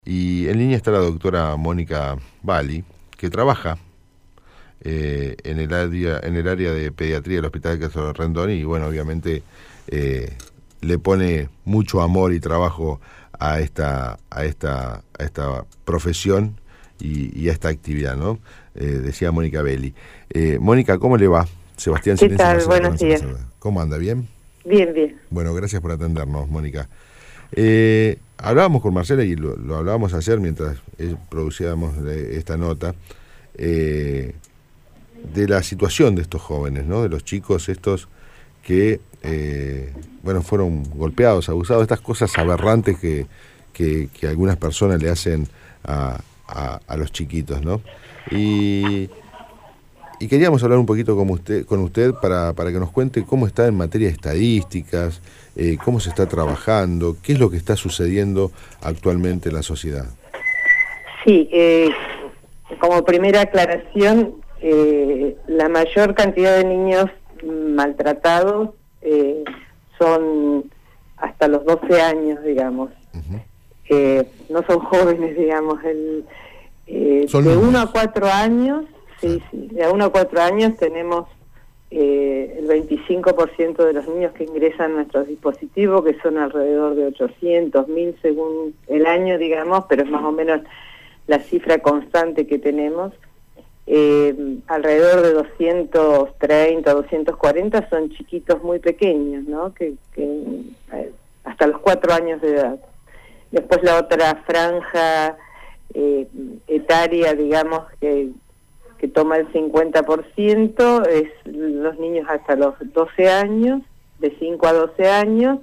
Y en línea está la doctora Mónica Bali, que trabaja en el área de pediatría del Hospital Castro Rendón y bueno, obviamente le pone mucho amor y trabajo a esta profesión y a esta actividad, ¿no? Decía Mónica Belli. Mónica, ¿cómo le va? Sebastián ¿Qué Silencio tal? Marcelo Buenos Carranza la días. saluda. ¿Cómo anda? ¿Bien? Bien, bien. Bueno, gracias por atendernos, Mónica. Hablábamos con Marcela y lo hablábamos ayer mientras producíamos esta nota, de la situación de estos jóvenes, ¿no? De los chicos estos que, bueno, fueron golpeados, abusados, estas cosas aberrantes que algunas personas le hacen a los chiquitos, ¿no? Y queríamos hablar un poquito con usted para que nos cuente cómo está en materia de estadísticas, cómo se está trabajando, qué es lo que está sucediendo actualmente en la sociedad. Sí, como primera aclaración, la mayor cantidad de niños maltratados son hasta los 12 años, digamos. Ujú. No son jóvenes, digamos. Son De uno niños. a 4 años, Claro. sí, de 1 a 4 años tenemos el 25% de los niños que ingresan a nuestros dispositivos, que son alrededor de 800, 1000 según el año, digamos, pero es más o menos la cifra constante que tenemos. Alrededor de 230, 240 son chiquitos muy pequeños, ¿no? Hasta los 4 años de edad. Después la otra franja etaria, digamos, que toma el 50% es los niños hasta los 12 años, de 5 a 12 años,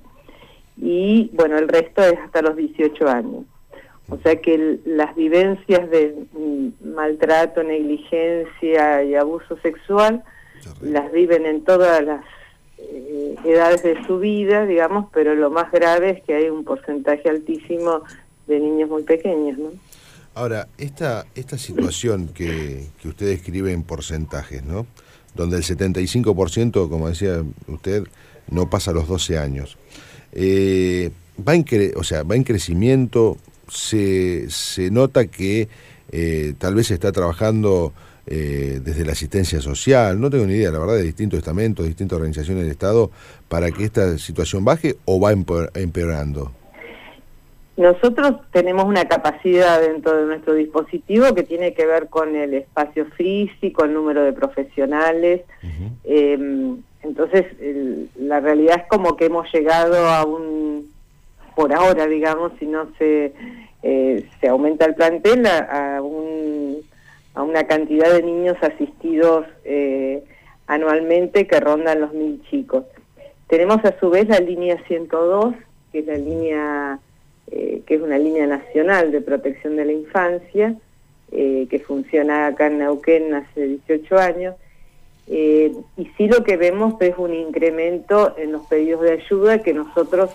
y bueno, el resto es hasta los 18 años. O sea que las vivencias de maltrato, negligencia y abuso sexual las viven en todas las edades de su vida, digamos, pero lo más grave es que hay un porcentaje altísimo de niños muy pequeños, ¿no? Ahora, esta situación que usted describe en porcentajes, ¿no? Donde el 75%, como decía usted, no pasa los 12 años. Va en crecimiento, se nota que tal vez se está trabajando desde la asistencia social, no tengo ni idea, la verdad, de distintos estamentos, distintas organizaciones del Estado, para que esta situación baje o va empeorando. Nosotros tenemos una capacidad dentro de nuestro dispositivo que tiene que ver con el espacio físico, el número de profesionales. Entonces, la realidad es como que hemos llegado por ahora, digamos, si no se aumenta el plantel, a una cantidad de niños asistidos anualmente que rondan los 1000 chicos. Tenemos a su vez la línea 102, que es la línea... que es una línea nacional de protección de la infancia, que funciona acá en Neuquén hace 18 años, y sí lo que vemos es un incremento en los pedidos de ayuda que nosotros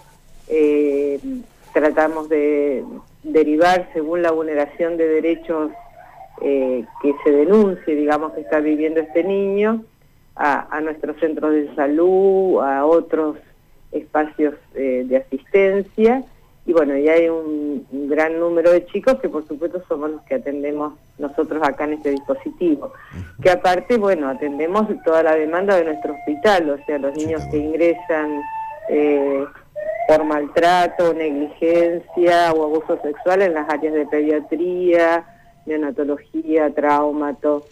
tratamos de derivar según la vulneración de derechos que se denuncie, digamos, que está viviendo este niño, a nuestros centros de salud, a otros espacios de asistencia. Y bueno, y hay un gran número de chicos que por supuesto somos los que atendemos nosotros acá en este dispositivo. Que aparte, bueno, atendemos toda la demanda de nuestro hospital, o sea, los niños que ingresan por maltrato, negligencia o abuso sexual en las áreas de pediatría, neonatología, traumato.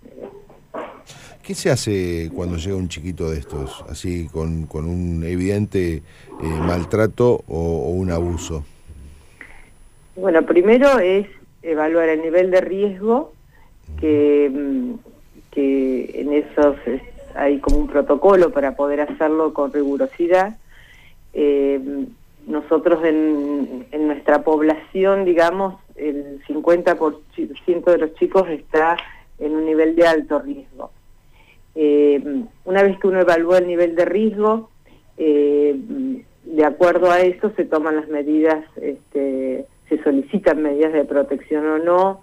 ¿Qué se hace cuando llega un chiquito de estos, así con un evidente maltrato o un abuso? Bueno, primero es evaluar el nivel de riesgo, que en esos hay como un protocolo para poder hacerlo con rigurosidad. Nosotros en nuestra población, digamos, el 50% de los chicos está en un nivel de alto riesgo. Una vez que uno evalúa el nivel de riesgo, de acuerdo a eso se toman las medidas, se solicitan medidas de protección o no.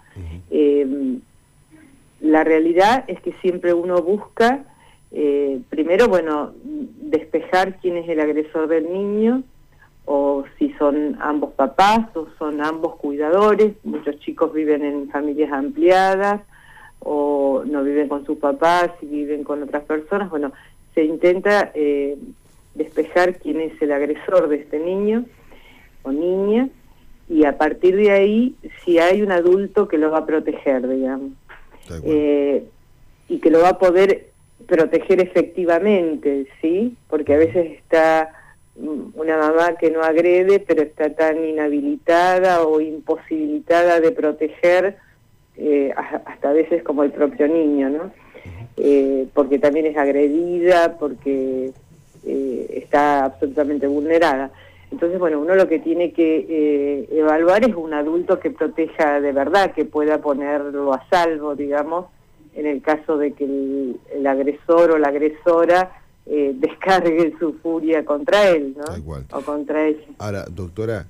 La realidad es que siempre uno busca, primero, bueno, despejar quién es el agresor del niño, o si son ambos papás o son ambos cuidadores. Muchos chicos viven en familias ampliadas o no viven con sus papás y viven con otras personas. Bueno, se intenta despejar quién es el agresor de este niño o niña, y a partir de ahí, si hay un adulto que lo va a proteger, digamos, y que lo va a poder proteger efectivamente, ¿sí? Porque a veces está una mamá que no agrede, pero está tan inhabilitada o imposibilitada de proteger, hasta a veces como el propio niño, ¿no? Porque también es agredida, porque está absolutamente vulnerada. Entonces, bueno, uno lo que tiene que evaluar es un adulto que proteja de verdad, que pueda ponerlo a salvo, digamos, en el caso de que el agresor o la agresora descargue su furia contra él, ¿no? Tal cual. O contra ella. Ahora, doctora,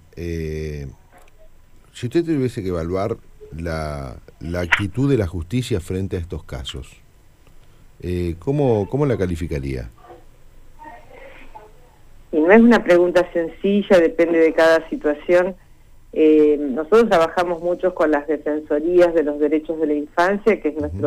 si usted tuviese que evaluar la actitud de la justicia frente a estos casos, ¿cómo la calificaría? Y no es una pregunta sencilla, depende de cada situación. Nosotros trabajamos mucho con las defensorías de los derechos de la infancia, que es nuestro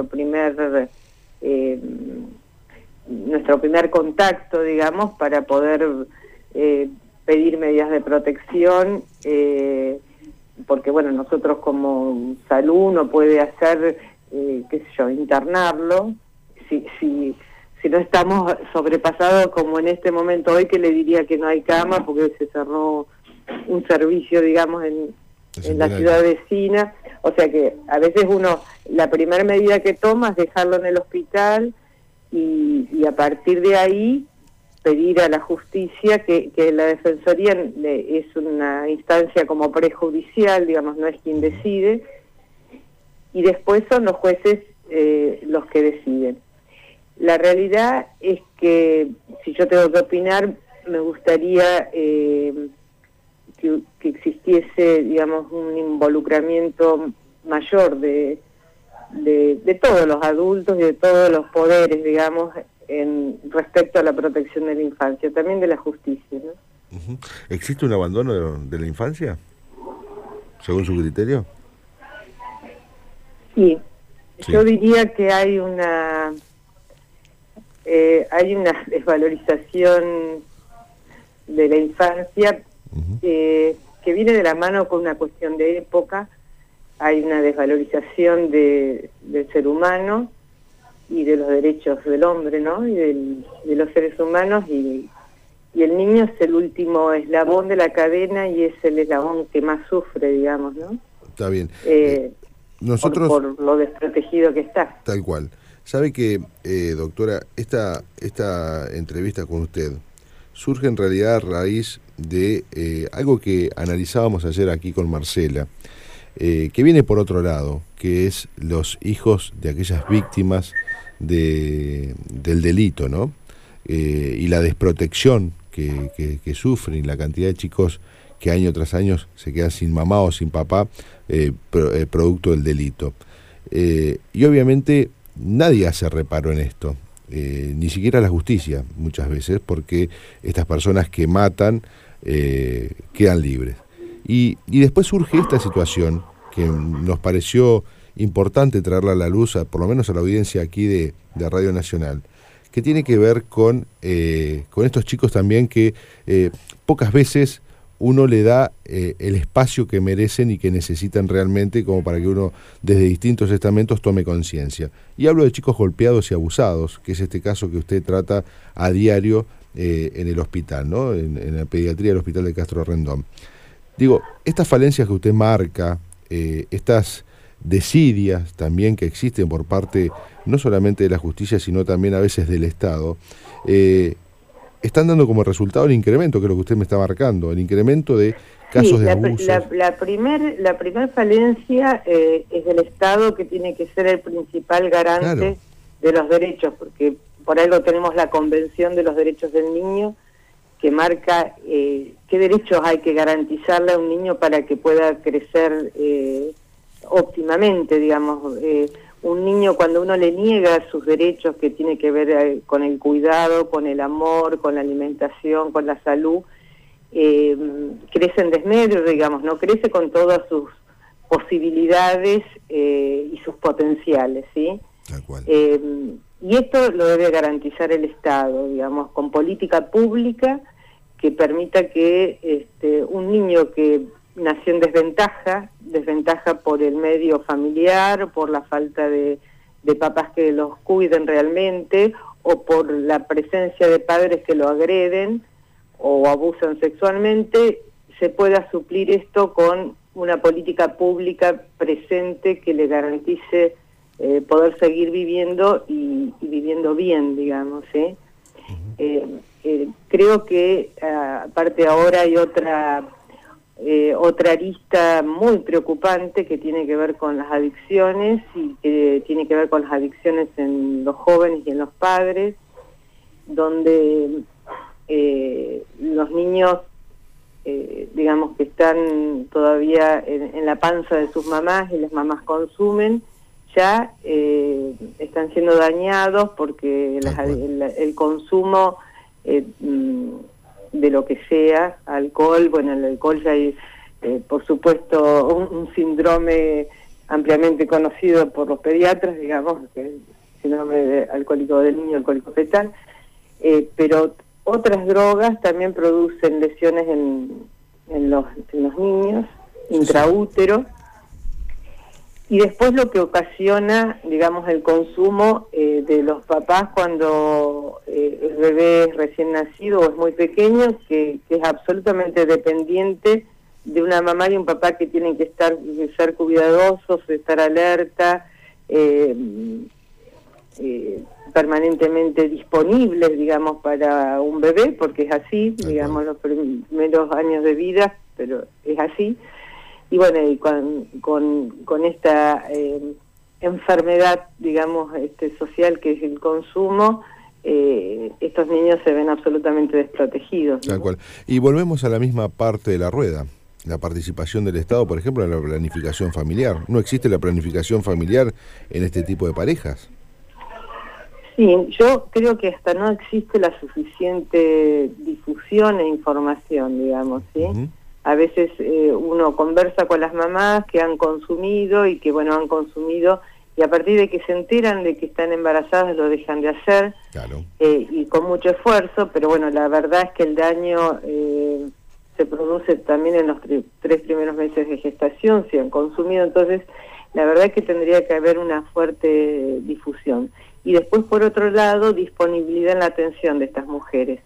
primer contacto, digamos, para poder pedir medidas de protección, porque, bueno, nosotros como salud no puede hacer, qué sé yo, internarlo, si no estamos sobrepasados como en este momento hoy, que le diría que no hay cama porque se cerró un servicio, digamos, en la ciudad vecina. O sea que a veces la primera medida que toma es dejarlo en el hospital y a partir de ahí pedir a la justicia, que la defensoría es una instancia como prejudicial, digamos, no es quien decide, y después son los jueces los que deciden. La realidad es que, si yo tengo que opinar, me gustaría que existiese, digamos, un involucramiento mayor de todos los adultos y de todos los poderes, digamos, respecto a la protección de la infancia, también de la justicia, ¿no? ¿Existe un abandono de la infancia, según su criterio? Sí. Yo diría que hay una desvalorización de la infancia que viene de la mano con una cuestión de época. Hay una desvalorización del ser humano y de los derechos del hombre, ¿no? Y de los seres humanos, y el niño es el último eslabón de la cadena y es el eslabón que más sufre, digamos, ¿no? Está bien. Nosotros por lo desprotegido que está. Tal cual. Sabe que, doctora, esta entrevista con usted surge en realidad a raíz de algo que analizábamos ayer aquí con Marcela, que viene por otro lado, que es los hijos de aquellas víctimas del delito, ¿no? Y la desprotección que sufren, y la cantidad de chicos que año tras año se quedan sin mamá o sin papá producto del delito. Y obviamente nadie hace reparo en esto, ni siquiera la justicia muchas veces, porque estas personas que matan quedan libres. Y después surge esta situación que nos pareció importante traerla a la luz, por lo menos a la audiencia aquí de Radio Nacional, que tiene que ver con estos chicos también que pocas veces uno le da el espacio que merecen y que necesitan realmente, como para que uno desde distintos estamentos tome conciencia. Y hablo de chicos golpeados y abusados, que es este caso que usted trata a diario en el hospital, ¿no? En la pediatría del Hospital de Castro Rendón. Digo, estas falencias que usted marca, estas desidias también que existen por parte no solamente de la justicia, sino también a veces del Estado, están dando como resultado el incremento, que es lo que usted me está marcando, el incremento de casos de abusos. La primer falencia es del Estado, que tiene que ser el principal garante de los derechos, porque por algo tenemos la Convención de los Derechos del Niño, que marca qué derechos hay que garantizarle a un niño para que pueda crecer óptimamente, digamos. Un niño, cuando uno le niega sus derechos, que tiene que ver con el cuidado, con el amor, con la alimentación, con la salud, crece en desmedro, digamos, no crece con todas sus posibilidades y sus potenciales, ¿sí? Tal cual. Y esto lo debe garantizar el Estado, digamos, con política pública que permita que un niño que nació en desventaja por el medio familiar, por la falta de papás que los cuiden realmente, o por la presencia de padres que lo agreden o abusan sexualmente, se pueda suplir esto con una política pública presente que le garantice poder seguir viviendo y viviendo bien, digamos, ¿sí? Creo que aparte ahora hay otra arista muy preocupante que tiene que ver con las adicciones y que tiene que ver con las adicciones en los jóvenes y en los padres, donde los niños digamos que están todavía en la panza de sus mamás y las mamás consumen, ya están siendo dañados porque el consumo de lo que sea, alcohol, bueno, el alcohol ya hay, por supuesto, un síndrome ampliamente conocido por los pediatras, digamos, que es el síndrome de alcohólico del niño, alcohólico fetal, pero otras drogas también producen lesiones en los niños, intraútero, y después lo que ocasiona, digamos, el consumo de los papás cuando el bebé es recién nacido o es muy pequeño, que es absolutamente dependiente de una mamá y un papá que tienen que ser cuidadosos, estar alerta, permanentemente disponibles, digamos, para un bebé, porque es así, digamos, los primeros años de vida, pero es así. Y bueno, y con esta enfermedad, digamos, social que es el consumo, estos niños se ven absolutamente desprotegidos, ¿no? Tal cual. Y volvemos a la misma parte de la rueda, la participación del Estado, por ejemplo, en la planificación familiar. ¿No existe la planificación familiar en este tipo de parejas? Sí, yo creo que hasta no existe la suficiente difusión e información, digamos, ¿sí? A veces uno conversa con las mamás que han consumido y que, bueno, han consumido y a partir de que se enteran de que están embarazadas lo dejan de hacer, claro. Y con mucho esfuerzo, pero bueno, la verdad es que el daño se produce también en los 3 primeros meses de gestación, si han consumido, entonces la verdad es que tendría que haber una fuerte difusión. Y después, por otro lado, disponibilidad en la atención de estas mujeres.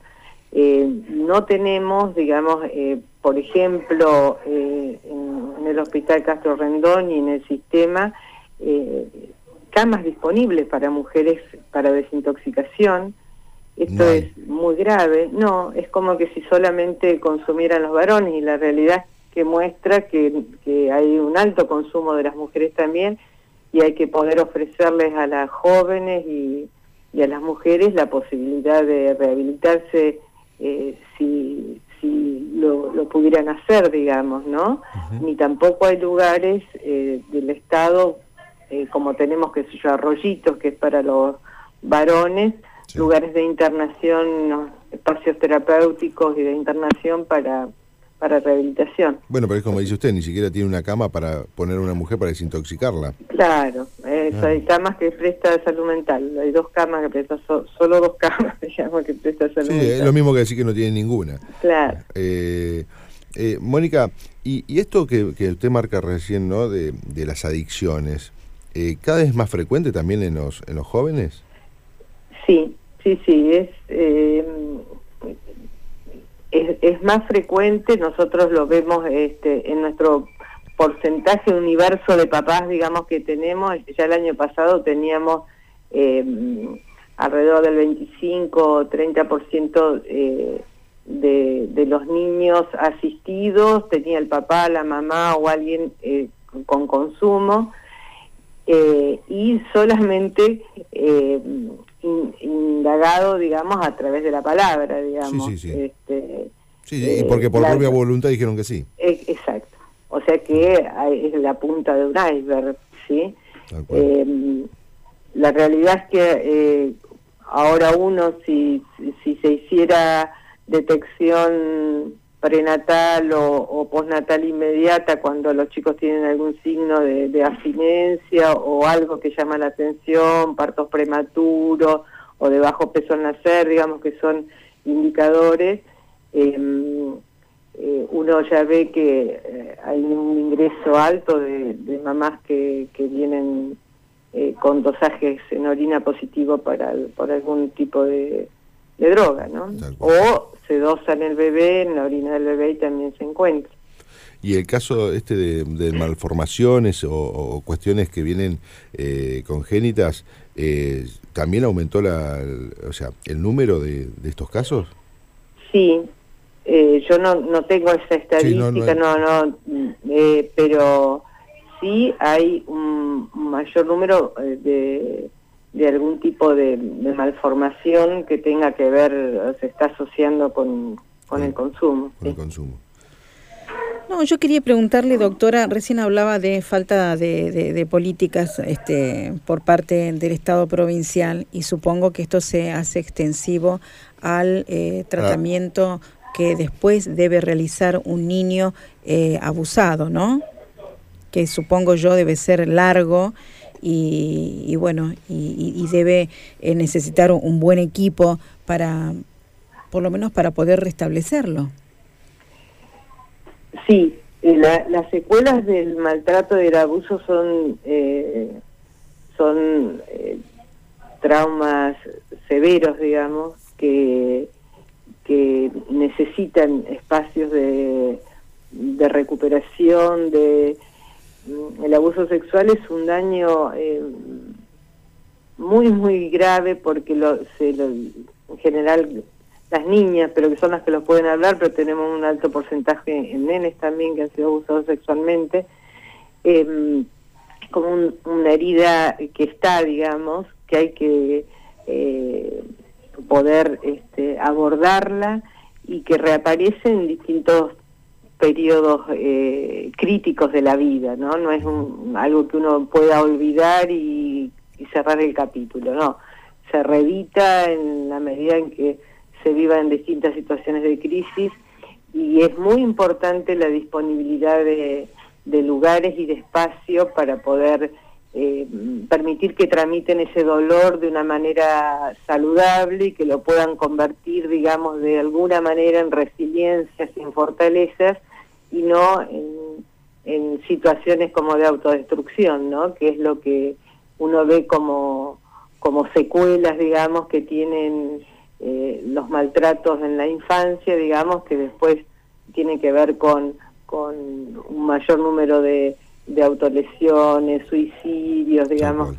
No tenemos, digamos, por ejemplo, en el Hospital Castro Rendón y en el sistema, camas disponibles para mujeres para desintoxicación. Esto es muy grave. No, es como que si solamente consumieran los varones, y la realidad es que muestra que hay un alto consumo de las mujeres también, y hay que poder ofrecerles a las jóvenes y a las mujeres la posibilidad de rehabilitarse si lo pudieran hacer, digamos, ¿no? Ni tampoco hay lugares del Estado, como tenemos, que sé yo, Arroyitos, que es para los varones, lugares de internación, ¿no? Espacios terapéuticos y de internación para rehabilitación. Bueno, pero es como dice usted, ni siquiera tiene una cama para poner a una mujer para desintoxicarla. Claro, hay camas que presta salud mental, hay 2 camas que presta, solo 2 camas, digamos, que presta salud mental. Sí, es lo mismo que decir que no tiene ninguna. Claro. Mónica, y esto que usted marca recién, ¿no?, de las adicciones, ¿cada vez más frecuente también en los jóvenes? Sí, es más frecuente. Nosotros lo vemos en nuestro porcentaje universo de papás, digamos, que tenemos. Ya el año pasado teníamos alrededor del 25-30% de los niños asistidos, tenía el papá, la mamá o alguien con consumo, y solamente indagado, digamos, a través de la palabra, digamos. Sí, y porque por propia voluntad dijeron que sí. Exacto. O sea que es la punta de un iceberg, ¿sí? La realidad es que ahora uno, si se hiciera detección prenatal o postnatal inmediata, cuando los chicos tienen algún signo de abstinencia o algo que llama la atención, partos prematuros o de bajo peso al nacer, digamos que son indicadores. Uno ya ve que hay un ingreso alto de mamás que vienen con dosajes en orina positivo por algún tipo de droga, ¿no? O se dosan el bebé, en la orina del bebé y también se encuentra. Y el caso de malformaciones o cuestiones que vienen congénitas, ¿también aumentó el número de estos casos? Sí, yo no tengo esa estadística, sí, pero sí hay un mayor número de algún tipo de malformación que tenga que ver, se está asociando con el consumo. Con el consumo. No, yo quería preguntarle, doctora, recién hablaba de falta de políticas por parte del Estado provincial, y supongo que esto se hace extensivo al tratamiento que después debe realizar un niño abusado, ¿no? Que supongo yo debe ser largo y bueno, y debe necesitar un buen equipo para, por lo menos para poder restablecerlo. Sí, las secuelas del maltrato y del abuso son traumas severos, digamos, que necesitan espacios de recuperación. El abuso sexual es un daño muy grave, porque en general las niñas, pero que son las que lo pueden hablar, pero tenemos un alto porcentaje en nenes también que han sido abusados sexualmente, como una herida que está, digamos, que hay que poder abordarla, y que reaparece en distintos periodos críticos de la vida, ¿no? No es algo que uno pueda olvidar y cerrar el capítulo, no. Se reedita en la medida en que se viva en distintas situaciones de crisis, y es muy importante la disponibilidad de lugares y de espacio para poder permitir que tramiten ese dolor de una manera saludable y que lo puedan convertir, digamos, de alguna manera en resiliencias, en fortalezas, y no en situaciones como de autodestrucción, ¿no? Que es lo que uno ve como secuelas, digamos, que tienen los maltratos en la infancia, digamos, que después tiene que ver con un mayor número de autolesiones, suicidios, digamos.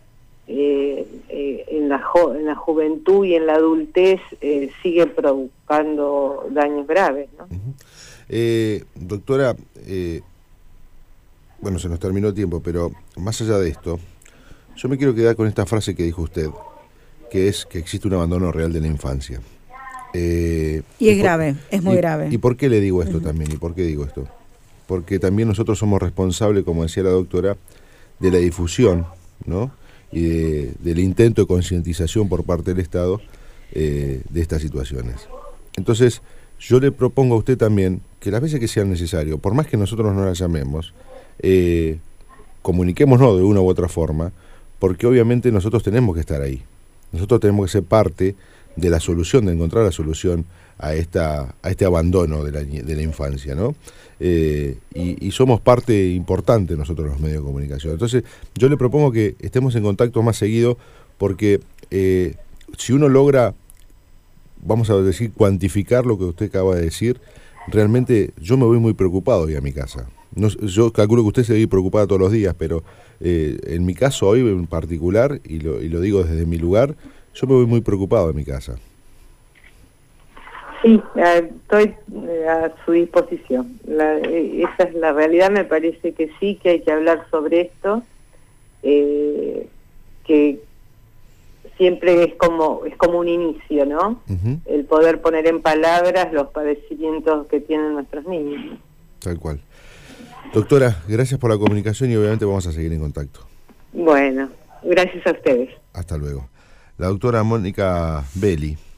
En la juventud y en la adultez sigue provocando daños graves, ¿no? Doctora, bueno, se nos terminó el tiempo, pero más allá de esto, yo me quiero quedar con esta frase que dijo usted, que es que existe un abandono real de la infancia. Y es grave, es muy grave. ¿Y por qué le digo esto también? ¿Y por qué digo esto? Porque también nosotros somos responsables, como decía la doctora, de la difusión, ¿no? Y del intento de concientización por parte del Estado de estas situaciones. Entonces, yo le propongo a usted también que las veces que sea necesario, por más que nosotros no las llamemos, comuniquémonos de una u otra forma, porque obviamente nosotros tenemos que estar ahí. Nosotros tenemos que ser parte de la solución, de encontrar la solución a este abandono de la infancia, ¿no? Y somos parte importante nosotros los medios de comunicación. Entonces yo le propongo que estemos en contacto más seguido, porque si uno logra, vamos a decir, cuantificar lo que usted acaba de decir, realmente yo me voy muy preocupado hoy a mi casa. No, yo calculo que usted se ve preocupada todos los días, pero en mi caso hoy en particular, y lo digo desde mi lugar, yo me voy muy preocupado en mi casa. Sí, estoy a su disposición. Esa es la realidad. Me parece que sí, que hay que hablar sobre esto, que siempre es como un inicio, ¿no? El poder poner en palabras los padecimientos que tienen nuestros niños. Tal cual. Doctora, gracias por la comunicación y obviamente vamos a seguir en contacto. Bueno, gracias a ustedes. Hasta luego. La doctora Mónica Belli,